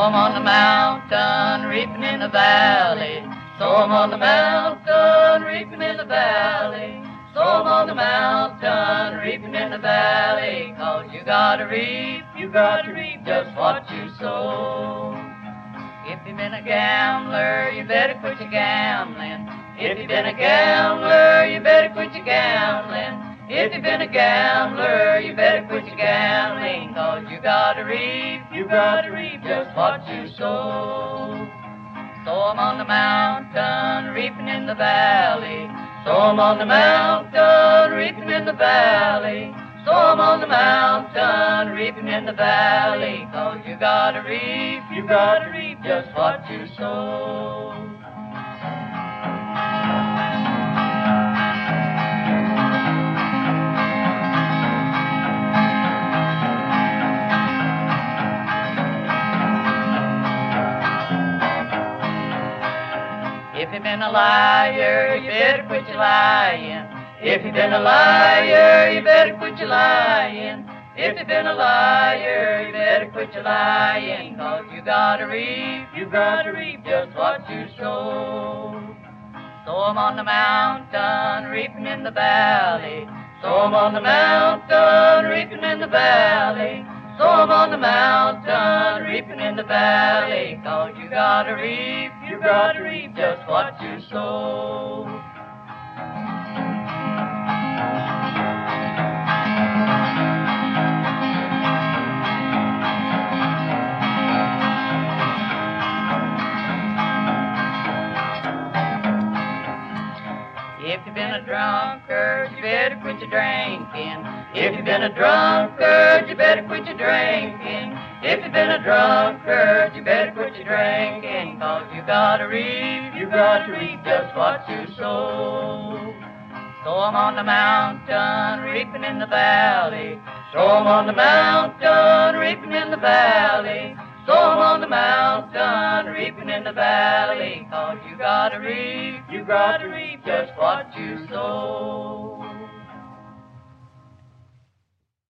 I'm on the mountain, reaping in the valley. So I'm on the mountain, reaping in the valley. So I'm on the mountain, reaping in the valley. 'Cause you gotta reap just what you sow. If you've been a gambler, you better quit your gambling. If you've been a gambler, you better quit your gambling. If you've been a gambler, you better quit your gambling. 'Cause you gotta reap just what you sow. So I'm on the mountain, reaping in the valley. So I'm on the mountain, reaping in the valley. So I'm on the mountain, reaping in the valley. 'Cause you gotta reap just what you sow. If you've been a liar, you better quit your lying. If you've been a liar, you better quit your lying. If you've been a liar, you better quit your lying. 'Cause you gotta reap just what you sow. So I'm on the mountain, reaping in the valley. So I'm on the mountain, reaping in the valley. So I'm on the mountain, reaping in the valley. 'Cause you gotta reap just what you sow. If you've been a drunkard, you better quit your drinking. If you've been a drunkard, you better quit your drinking. If you've been a drunkard, you better quit your drinking. 'Cause you gotta reap just what you sow. So I'm on the mountain, reaping in the valley. So I'm on the mountain, reaping in the valley. So I'm on the mountain, reaping in the valley. 'Cause you gotta reap just what you sow.